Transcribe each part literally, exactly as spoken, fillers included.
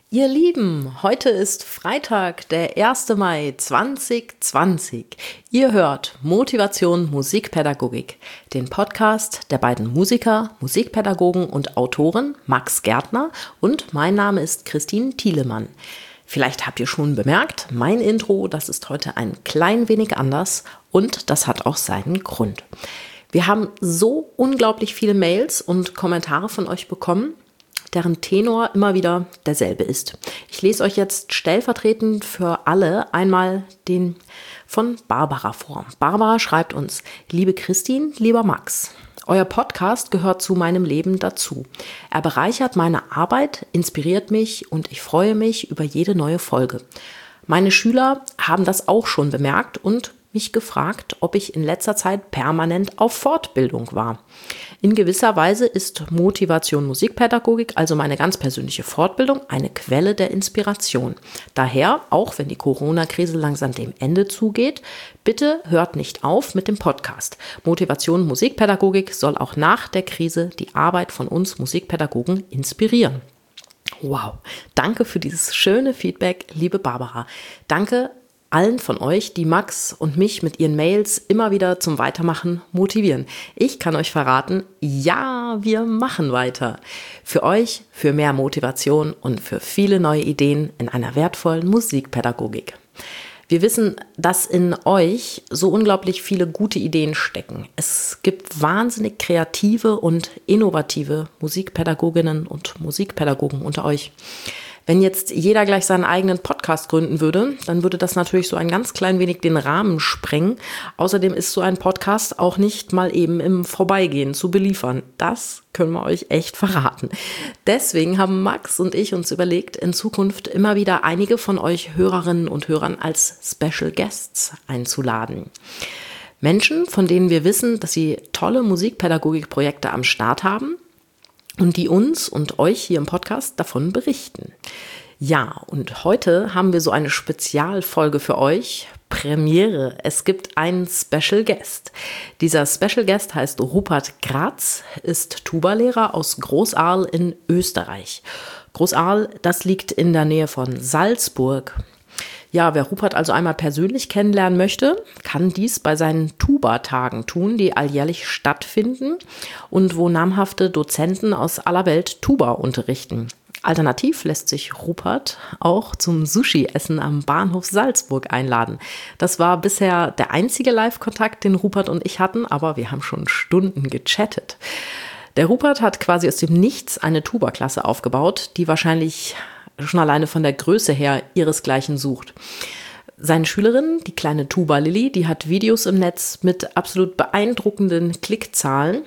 Ihr Lieben, heute ist Freitag, der erster Mai zweitausendzwanzig. Ihr hört Motivation Musikpädagogik, den Podcast der beiden Musiker, Musikpädagogen und Autoren Max Gärtner und mein Name ist Christine Thielemann. Vielleicht habt ihr schon bemerkt, mein Intro, das ist heute ein klein wenig anders und das hat auch seinen Grund. Wir haben so unglaublich viele Mails und Kommentare von euch bekommen, deren Tenor immer wieder derselbe ist. Ich lese euch jetzt stellvertretend für alle einmal den von Barbara vor. Barbara schreibt uns: Liebe Christine, lieber Max, euer Podcast gehört zu meinem Leben dazu. Er bereichert meine Arbeit, inspiriert mich und ich freue mich über jede neue Folge. Meine Schüler haben das auch schon bemerkt und mich gefragt, ob ich in letzter Zeit permanent auf Fortbildung war. In gewisser Weise ist Motivation Musikpädagogik, also meine ganz persönliche Fortbildung, eine Quelle der Inspiration. Daher, auch wenn die Corona-Krise langsam dem Ende zugeht, bitte hört nicht auf mit dem Podcast. Motivation Musikpädagogik soll auch nach der Krise die Arbeit von uns Musikpädagogen inspirieren. Wow, danke für dieses schöne Feedback, liebe Barbara. Danke allen von euch, die Max und mich mit ihren Mails immer wieder zum Weitermachen motivieren. Ich kann euch verraten, ja, wir machen weiter. Für euch, für mehr Motivation und für viele neue Ideen in einer wertvollen Musikpädagogik. Wir wissen, dass in euch so unglaublich viele gute Ideen stecken. Es gibt wahnsinnig kreative und innovative Musikpädagoginnen und Musikpädagogen unter euch. Wenn jetzt jeder gleich seinen eigenen Podcast gründen würde, dann würde das natürlich so ein ganz klein wenig den Rahmen sprengen. Außerdem ist so ein Podcast auch nicht mal eben im Vorbeigehen zu beliefern. Das können wir euch echt verraten. Deswegen haben Max und ich uns überlegt, in Zukunft immer wieder einige von euch Hörerinnen und Hörern als Special Guests einzuladen. Menschen, von denen wir wissen, dass sie tolle Musikpädagogikprojekte am Start haben und die uns und euch hier im Podcast davon berichten. Ja, und heute haben wir so eine Spezialfolge für euch. Premiere. Es gibt einen Special Guest. Dieser Special Guest heißt Rupert Gratz, ist Tubalehrer aus Großaal in Österreich. Großaal, das liegt in der Nähe von Salzburg. Ja, wer Rupert also einmal persönlich kennenlernen möchte, kann dies bei seinen Tuba-Tagen tun, die alljährlich stattfinden und wo namhafte Dozenten aus aller Welt Tuba unterrichten. Alternativ lässt sich Rupert auch zum Sushi-Essen am Bahnhof Salzburg einladen. Das war bisher der einzige Live-Kontakt, den Rupert und ich hatten, aber wir haben schon Stunden gechattet. Der Rupert hat quasi aus dem Nichts eine Tuba-Klasse aufgebaut, die wahrscheinlich schon alleine von der Größe her ihresgleichen sucht. Seine Schülerin, die kleine Tuba Lilly, die hat Videos im Netz mit absolut beeindruckenden Klickzahlen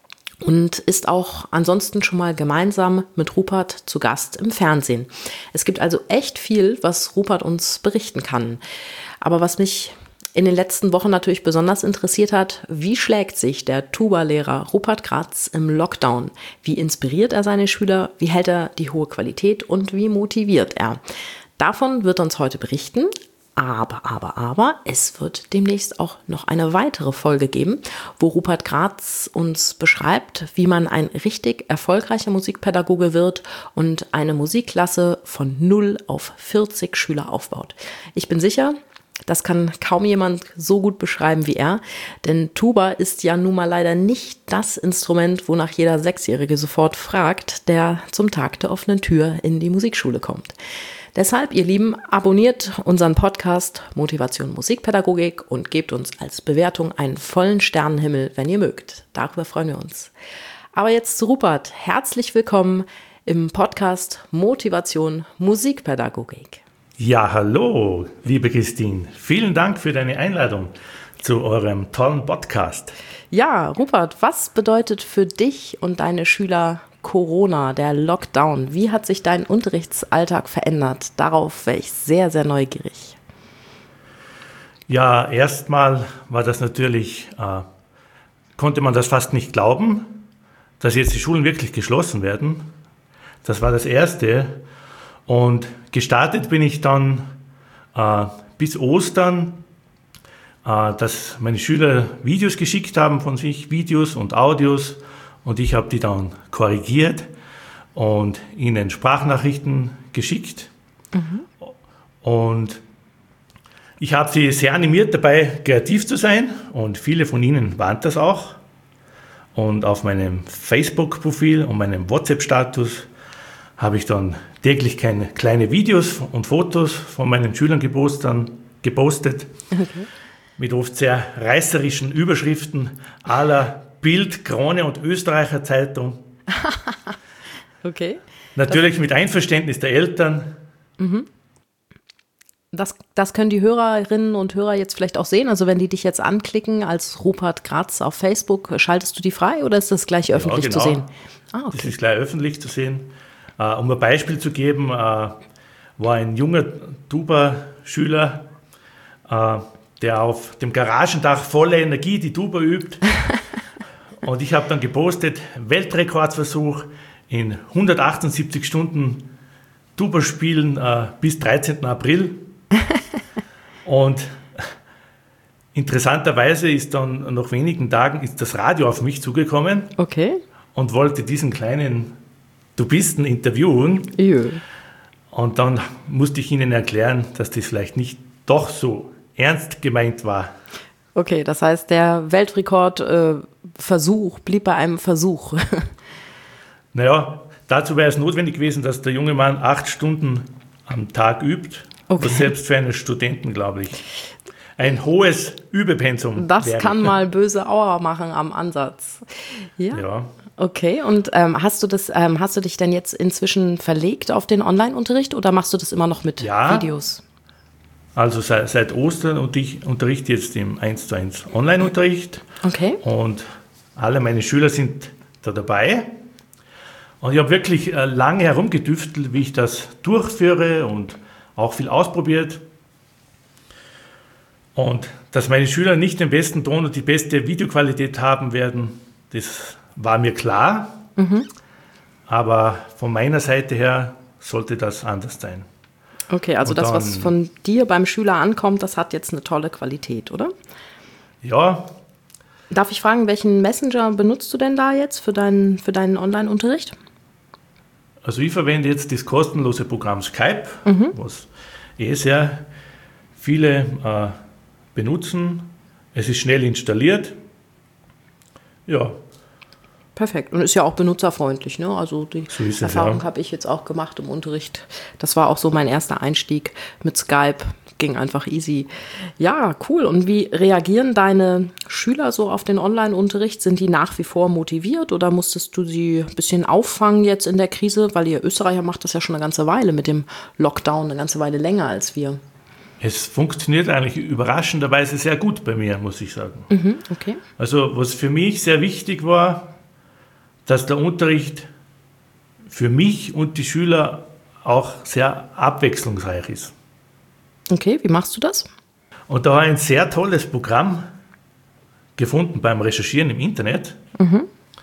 und ist auch ansonsten schon mal gemeinsam mit Rupert zu Gast im Fernsehen. Es gibt also echt viel, was Rupert uns berichten kann. Aber was mich in den letzten Wochen natürlich besonders interessiert hat: Wie schlägt sich der Tuba-Lehrer Rupert Gratz im Lockdown? Wie inspiriert er seine Schüler? Wie hält er die hohe Qualität und wie motiviert er? Davon wird er uns heute berichten. Aber, aber, aber, es wird demnächst auch noch eine weitere Folge geben, wo Rupert Gratz uns beschreibt, wie man ein richtig erfolgreicher Musikpädagoge wird und eine Musikklasse von null auf vierzig Schüler aufbaut. Ich bin sicher, das kann kaum jemand so gut beschreiben wie er, denn Tuba ist ja nun mal leider nicht das Instrument, wonach jeder Sechsjährige sofort fragt, der zum Tag der offenen Tür in die Musikschule kommt. Deshalb, ihr Lieben, abonniert unseren Podcast Motivation Musikpädagogik und gebt uns als Bewertung einen vollen Sternenhimmel, wenn ihr mögt. Darüber freuen wir uns. Aber jetzt zu Rupert. Herzlich willkommen im Podcast Motivation Musikpädagogik. Ja, hallo, liebe Christine. Vielen Dank für deine Einladung zu eurem tollen Podcast. Ja, Rupert, was bedeutet für dich und deine Schüler Corona, der Lockdown? Wie hat sich dein Unterrichtsalltag verändert? Darauf wäre ich sehr, sehr neugierig. Ja, erstmal war das natürlich, äh, konnte man das fast nicht glauben, dass jetzt die Schulen wirklich geschlossen werden. Das war das Erste. Und gestartet bin ich dann äh, bis Ostern, äh, dass meine Schüler Videos geschickt haben von sich, Videos und Audios, und ich habe die dann korrigiert und ihnen Sprachnachrichten geschickt. Mhm. Und ich habe sie sehr animiert dabei, kreativ zu sein, und viele von ihnen waren das auch. Und auf meinem Facebook-Profil und meinem WhatsApp-Status habe ich dann täglich kleine Videos und Fotos von meinen Schülern gepostet, gepostet okay. mit oft sehr reißerischen Überschriften à la Bild, Krone und Österreicher Zeitung. Okay. Natürlich das mit Einverständnis der Eltern. Mhm. Das, das können die Hörerinnen und Hörer jetzt vielleicht auch sehen. Also wenn die dich jetzt anklicken als Rupert Gratz auf Facebook, schaltest du die frei oder ist das gleich öffentlich ja, genau. zu sehen? Ah, okay. Das ist gleich öffentlich zu sehen. Uh, um ein Beispiel zu geben, uh, war ein junger Tuba-Schüler, uh, der auf dem Garagendach voller Energie die Tuba übt. Und ich habe dann gepostet, Weltrekordversuch in hundertachtundsiebzig Stunden Tuba spielen uh, bis dreizehnten April. Und interessanterweise ist dann nach wenigen Tagen ist das Radio auf mich zugekommen okay. und wollte diesen kleinen Tubisten interviewen. Jö. Und dann musste ich ihnen erklären, dass das vielleicht nicht doch so ernst gemeint war. Okay, das heißt, der Weltrekordversuch äh, blieb bei einem Versuch. Naja, dazu wäre es notwendig gewesen, dass der junge Mann acht Stunden am Tag übt. Okay. Was selbst für einen Studenten, glaube ich, ein hohes Übepensum Das wäre. Kann mal böse Aua machen am Ansatz. Ja. ja. Okay, und ähm, hast du das, ähm, hast du dich denn jetzt inzwischen verlegt auf den Online-Unterricht oder machst du das immer noch mit ja, Videos? Also seit, seit Ostern und ich unterrichte jetzt im eins zu eins Online-Unterricht. Okay. Und alle meine Schüler sind da dabei. Und ich habe wirklich äh, lange herumgedüftelt, wie ich das durchführe und auch viel ausprobiert. Und dass meine Schüler nicht den besten Ton und die beste Videoqualität haben werden, das war mir klar. Mhm. Aber von meiner Seite her sollte das anders sein. Okay, also und das, dann, was von dir beim Schüler ankommt, das hat jetzt eine tolle Qualität, oder? Ja. Darf ich fragen, welchen Messenger benutzt du denn da jetzt für deinen, für deinen Online-Unterricht? Also ich verwende jetzt das kostenlose Programm Skype, mhm. was eh sehr viele äh, benutzen. Es ist schnell installiert. Ja. Perfekt. Und ist ja auch benutzerfreundlich, ne? Also die so es, Erfahrung ja. habe ich jetzt auch gemacht im Unterricht. Das war auch so mein erster Einstieg mit Skype. Ging einfach easy. Ja, cool. Und wie reagieren deine Schüler so auf den Online-Unterricht? Sind die nach wie vor motiviert oder musstest du sie ein bisschen auffangen jetzt in der Krise? Weil ihr Österreicher macht das ja schon eine ganze Weile mit dem Lockdown, eine ganze Weile länger als wir. Es funktioniert eigentlich überraschenderweise sehr gut bei mir, muss ich sagen. Mhm, okay. Also was für mich sehr wichtig war, dass der Unterricht für mich und die Schüler auch sehr abwechslungsreich ist. Okay, wie machst du das? Und da habe ich ein sehr tolles Programm gefunden beim Recherchieren im Internet. Mhm.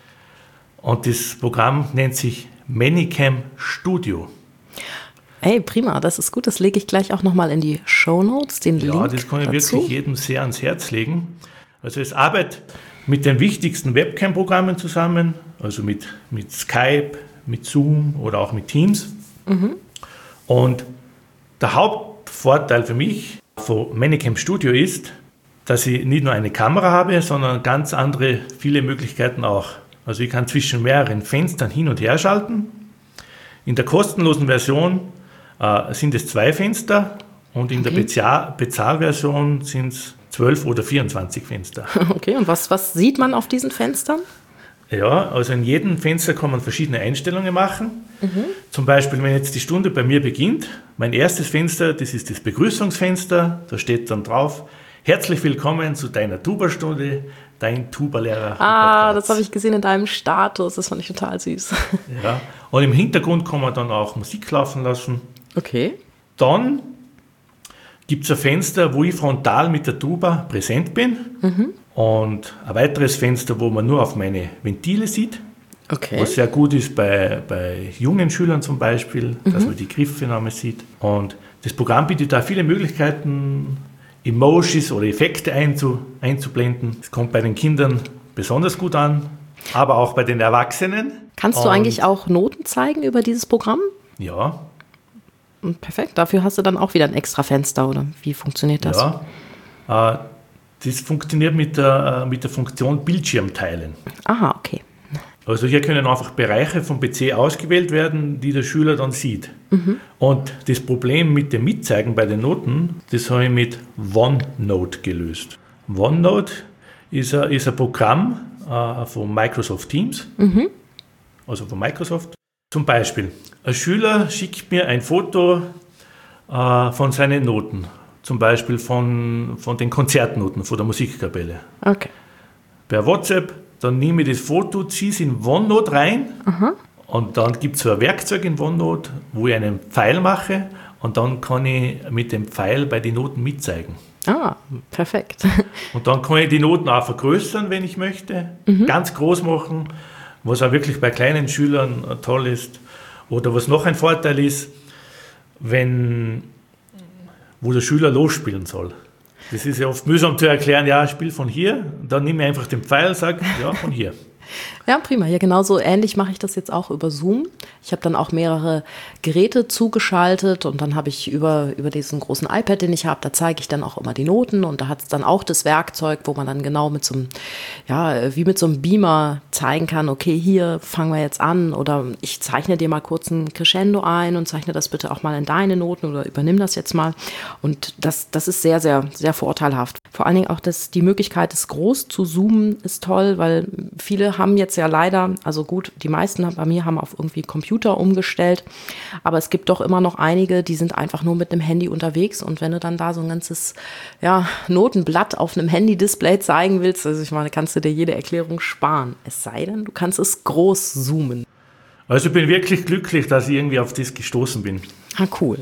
Und das Programm nennt sich Manycam Studio. Hey, prima, das ist gut. Das lege ich gleich auch nochmal in die Shownotes, den ja, Link Ja, das kann ich dazu. wirklich jedem sehr ans Herz legen. Also es arbeitet mit den wichtigsten Webcam-Programmen zusammen, also mit, mit Skype, mit Zoom oder auch mit Teams. Mhm. Und der Hauptvorteil für mich von Manycam Studio ist, dass ich nicht nur eine Kamera habe, sondern ganz andere, viele Möglichkeiten auch. Also ich kann zwischen mehreren Fenstern hin und her schalten. In der kostenlosen Version äh, sind es zwei Fenster und in okay. der Bezahl- Bezahlversion sind es zwölf oder vierundzwanzig Fenster. Okay, und was, was sieht man auf diesen Fenstern? Ja, also in jedem Fenster kann man verschiedene Einstellungen machen. Mhm. Zum Beispiel, wenn jetzt die Stunde bei mir beginnt, mein erstes Fenster, das ist das Begrüßungsfenster, da steht dann drauf, herzlich willkommen zu deiner Tuba-Stunde, dein Tuba-Lehrer. Ah, das habe ich gesehen in deinem Status, das fand ich total süß. Ja, und im Hintergrund kann man dann auch Musik laufen lassen. Okay. Dann gibt es ein Fenster, wo ich frontal mit der Tuba präsent bin. Mhm. Und ein weiteres Fenster, wo man nur auf meine Ventile sieht. Okay. Was sehr gut ist bei, bei jungen Schülern zum Beispiel, mhm. dass man die Griffe noch mal sieht. Und das Programm bietet da viele Möglichkeiten, Emojis oder Effekte einzu, einzublenden. Das kommt bei den Kindern besonders gut an, aber auch bei den Erwachsenen. Kannst du Und, eigentlich auch Noten zeigen über dieses Programm? Ja. Perfekt, dafür hast du dann auch wieder ein extra Fenster, oder wie funktioniert das? Ja, äh, das funktioniert mit der, äh, mit der Funktion Bildschirm teilen. Aha, okay. Also hier können einfach Bereiche vom P C ausgewählt werden, die der Schüler dann sieht. Mhm. Und das Problem mit dem Mitzeigen bei den Noten, das habe ich mit OneNote gelöst. OneNote ist ein, ist ein Programm äh, von Microsoft Teams, mhm. also von Microsoft. Zum Beispiel, ein Schüler schickt mir ein Foto äh, von seinen Noten, zum Beispiel von, von den Konzertnoten von der Musikkapelle. Okay. Per WhatsApp. Dann nehme ich das Foto, ziehe es in OneNote rein. Aha. Und dann gibt es so ein Werkzeug in OneNote, wo ich einen Pfeil mache und dann kann ich mit dem Pfeil bei den Noten mitzeigen. Ah, perfekt. Und dann kann ich die Noten auch vergrößern, wenn ich möchte, mhm. ganz groß machen, was auch wirklich bei kleinen Schülern toll ist. Oder was noch ein Vorteil ist, wenn, wo der Schüler losspielen soll. Das ist ja oft mühsam zu erklären, ja, spiel von hier, dann nehme ich einfach den Pfeil und sage, ja, von hier. Ja, prima. Ja, genauso ähnlich mache ich das jetzt auch über Zoom. Ich habe dann auch mehrere Geräte zugeschaltet und dann habe ich über, über diesen großen iPad, den ich habe, da zeige ich dann auch immer die Noten und da hat es dann auch das Werkzeug, wo man dann genau mit so einem, ja, wie mit so einem Beamer zeigen kann, okay, hier fangen wir jetzt an oder ich zeichne dir mal kurz ein Crescendo ein und zeichne das bitte auch mal in deine Noten oder übernimm das jetzt mal. Und das, das ist sehr, sehr, sehr vorteilhaft. Vor allen Dingen auch das, die Möglichkeit, es groß zu zoomen, ist toll, weil viele haben jetzt ja leider, also gut, die meisten bei mir haben auf irgendwie Computer umgestellt, aber es gibt doch immer noch einige, die sind einfach nur mit einem Handy unterwegs und wenn du dann da so ein ganzes ja, Notenblatt auf einem Handy-Display zeigen willst, also ich meine, kannst du dir jede Erklärung sparen, es sei denn, du kannst es groß zoomen. Also ich bin wirklich glücklich, dass ich irgendwie auf das gestoßen bin. Ah, cool.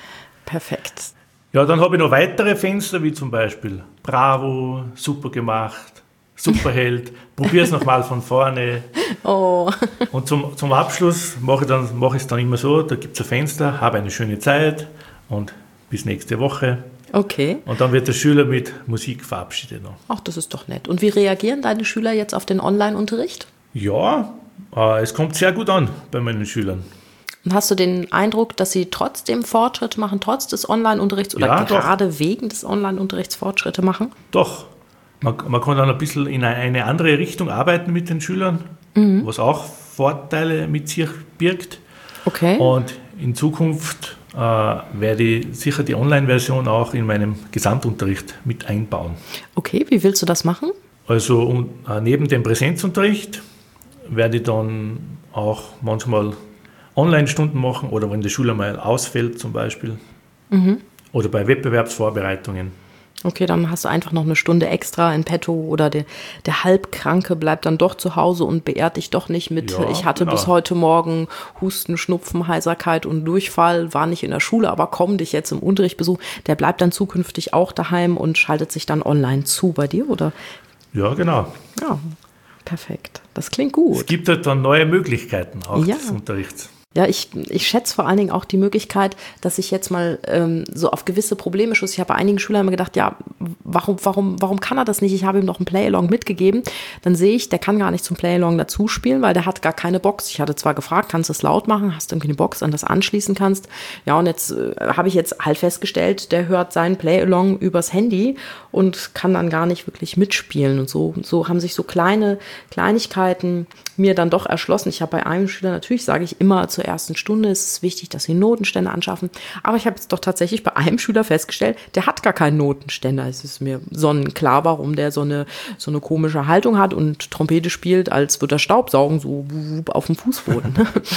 Perfekt. Ja, dann habe ich noch weitere Fenster, wie zum Beispiel Bravo, super gemacht, Superheld, probier es nochmal von vorne. Oh. Und zum, zum Abschluss mache ich, dann, mache ich es dann immer so, da gibt es ein Fenster, habe eine schöne Zeit und bis nächste Woche. Okay. Und dann wird der Schüler mit Musik verabschiedet. Ach, das ist doch nett. Und wie reagieren deine Schüler jetzt auf den Online-Unterricht? Ja, äh, es kommt sehr gut an bei meinen Schülern. Und hast du den Eindruck, dass sie trotzdem Fortschritt machen, trotz des Online-Unterrichts oder ja, gerade doch. wegen des Online-Unterrichts Fortschritte machen? Doch. Man, man kann dann ein bisschen in eine andere Richtung arbeiten mit den Schülern, mhm. was auch Vorteile mit sich birgt. Okay. Und in Zukunft äh, werde ich sicher die Online-Version auch in meinem Gesamtunterricht mit einbauen. Okay, wie willst du das machen? Also und, äh, neben dem Präsenzunterricht werde ich dann auch manchmal Online-Stunden machen oder wenn der Schüler mal ausfällt zum Beispiel mhm. oder bei Wettbewerbsvorbereitungen. Okay, dann hast du einfach noch eine Stunde extra in petto oder der, der Halbkranke bleibt dann doch zu Hause und beehrt dich doch nicht mit, ja, ich hatte genau. bis heute Morgen Husten, Schnupfen, Heiserkeit und Durchfall, war nicht in der Schule, aber komm dich jetzt im Unterricht besuchen. Der bleibt dann zukünftig auch daheim und schaltet sich dann online zu bei dir, oder? Ja, genau. Ja, perfekt. Das klingt gut. Es gibt halt dann neue Möglichkeiten auch ja. des Unterrichts. Ja, ich, ich schätze vor allen Dingen auch die Möglichkeit, dass ich jetzt mal ähm, so auf gewisse Probleme stoße. Ich habe bei einigen Schülern immer gedacht, ja, warum, warum, warum kann er das nicht? Ich habe ihm noch ein Play-Along mitgegeben. Dann sehe ich, der kann gar nicht zum Play-Along dazu spielen, weil der hat gar keine Box. Ich hatte zwar gefragt, kannst du es laut machen? Hast du irgendwie eine Box, an das anschließen kannst? Ja, und jetzt äh, habe ich jetzt halt festgestellt, der hört seinen Play-Along übers Handy und kann dann gar nicht wirklich mitspielen. Und so, so haben sich so kleine Kleinigkeiten mir dann doch erschlossen. Ich habe bei einem Schüler, natürlich sage ich immer zur ersten Stunde, ist es wichtig, dass sie Notenständer anschaffen. Aber ich habe jetzt doch tatsächlich bei einem Schüler festgestellt, der hat gar keinen Notenständer. Es ist mir sonnenklar, warum der so eine, so eine komische Haltung hat und Trompete spielt, als würde er Staubsaugen, so auf dem Fußboden.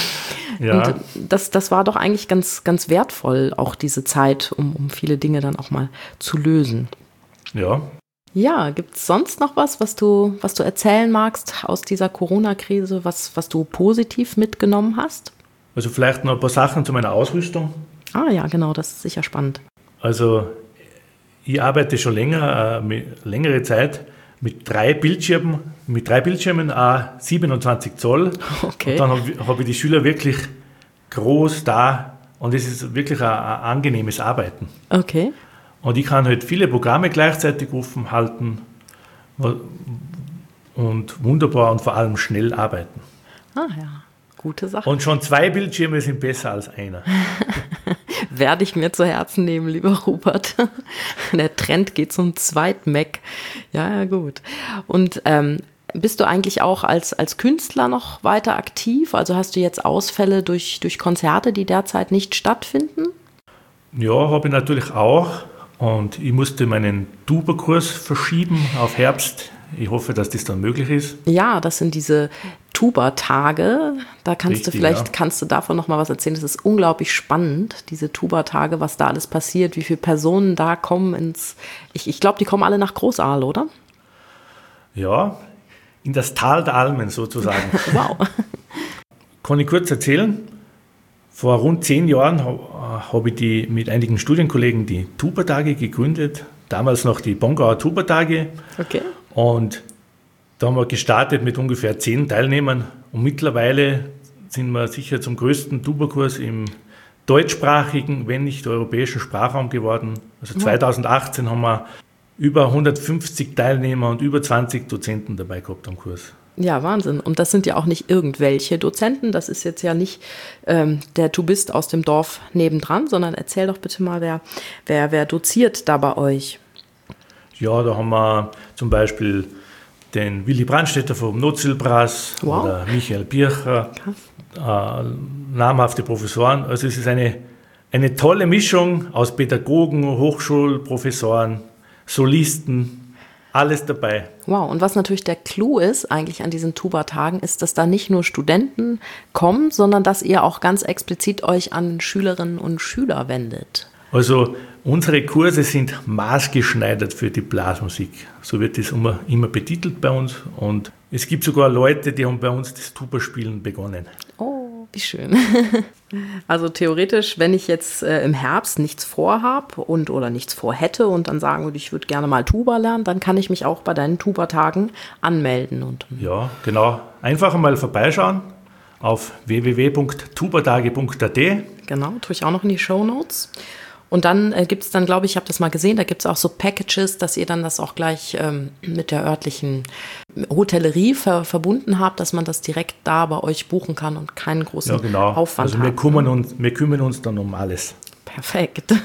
Ja. Und das, das war doch eigentlich ganz, ganz wertvoll, auch diese Zeit, um, um viele Dinge dann auch mal zu lösen. Ja. Ja, gibt es sonst noch was, was du, was du erzählen magst aus dieser Corona-Krise, was, was du positiv mitgenommen hast? Also vielleicht noch ein paar Sachen zu meiner Ausrüstung. Ah ja, genau, das ist sicher spannend. Also ich arbeite schon länger, äh, mit, längere Zeit mit drei Bildschirmen, mit drei Bildschirmen, äh, siebenundzwanzig Zoll. Okay. Und dann habe hab ich die Schüler wirklich groß da und es ist wirklich ein, ein angenehmes Arbeiten. Okay. Und ich kann halt viele Programme gleichzeitig offen halten und wunderbar und vor allem schnell arbeiten. Ah ja. Gute Sache. Und schon zwei Bildschirme sind besser als einer. Werde ich mir zu Herzen nehmen, lieber Rupert. Der Trend geht zum Zweit-Mac. Ja, ja, gut. Und ähm, bist du eigentlich auch als, als Künstler noch weiter aktiv? Also hast du jetzt Ausfälle durch, durch Konzerte, die derzeit nicht stattfinden? Ja, habe ich natürlich auch. Und ich musste meinen Tuba-Kurs verschieben auf Herbst. Ich hoffe, dass das dann möglich ist. Ja, das sind diese Tuba-Tage. Da kannst Richtig, du vielleicht, ja. kannst du davon noch mal was erzählen. Das ist unglaublich spannend, diese Tuba-Tage, was da alles passiert, wie viele Personen da kommen ins, ich, ich glaube, die kommen alle nach Großaal, oder? Ja, in das Tal der Almen sozusagen. Wow. Kann ich kurz erzählen? Vor rund zehn Jahren habe ich die, mit einigen Studienkollegen die Tuba-Tage gegründet. Damals noch die Bongauer Tuba-Tage. Okay. Und da haben wir gestartet mit ungefähr zehn Teilnehmern. Und mittlerweile sind wir sicher zum größten Tuba-Kurs im deutschsprachigen, wenn nicht europäischen Sprachraum geworden. Also zweitausendachtzehn haben wir über hundertfünfzig Teilnehmer und über zwanzig Dozenten dabei gehabt am Kurs. Ja, Wahnsinn. Und das sind ja auch nicht irgendwelche Dozenten. Das ist jetzt ja nicht ähm, der Tubist aus dem Dorf nebendran, sondern erzähl doch bitte mal, wer, wer, wer doziert da bei euch? Ja, da haben wir zum Beispiel den Willy Brandstätter vom Notzielbrass Wow. oder Michael Bircher, äh, namhafte Professoren. Also es ist eine, eine tolle Mischung aus Pädagogen, Hochschulprofessoren, Solisten, alles dabei. Wow, und was natürlich der Clou ist eigentlich an diesen Tuba-Tagen, ist, dass da nicht nur Studenten kommen, sondern dass ihr auch ganz explizit euch an Schülerinnen und Schüler wendet. Also unsere Kurse sind maßgeschneidert für die Blasmusik. So wird das immer, immer betitelt bei uns. Und es gibt sogar Leute, die haben bei uns das Tuba-Spielen begonnen. Oh, wie schön. Also theoretisch, wenn ich jetzt äh, im Herbst nichts vorhab und oder nichts vorhätte und dann sagen würde, ich würde gerne mal Tuba lernen, dann kann ich mich auch bei deinen Tuba-Tagen anmelden. Und Ja, genau. Einfach mal vorbeischauen auf w w w punkt tubatage punkt a t. genau, tue ich auch noch in die Shownotes. Und dann äh, gibt es dann, glaube ich, ich habe das mal gesehen, da gibt es auch so Packages, dass ihr dann das auch gleich ähm, mit der örtlichen Hotellerie ver- verbunden habt, dass man das direkt da bei euch buchen kann und keinen großen Ja, genau. Aufwand Also wir hat. kümmern, uns, wir kümmern uns dann um alles. Perfekt.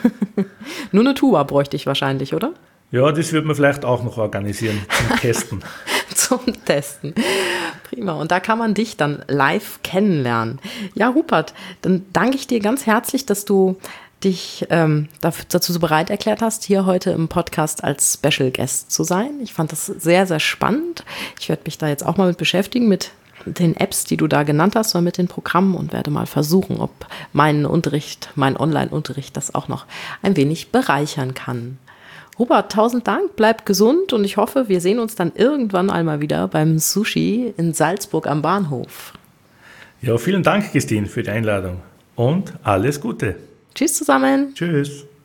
Nur eine Tuba bräuchte ich wahrscheinlich, oder? Ja, das wird man vielleicht auch noch organisieren zum Testen. Zum Testen. Prima. Und da kann man dich dann live kennenlernen. Ja, Rupert, dann danke ich dir ganz herzlich, dass du dich ähm, dafür, dazu so bereit erklärt hast, hier heute im Podcast als Special Guest zu sein. Ich fand das sehr, sehr spannend. Ich werde mich da jetzt auch mal mit beschäftigen, mit den Apps, die du da genannt hast, oder mit den Programmen und werde mal versuchen, ob mein Unterricht, mein Online-Unterricht das auch noch ein wenig bereichern kann. Rupert, tausend Dank, bleib gesund und ich hoffe, wir sehen uns dann irgendwann einmal wieder beim Sushi in Salzburg am Bahnhof. Ja, vielen Dank, Christine, für die Einladung und alles Gute. Tschüss zusammen. Tschüss.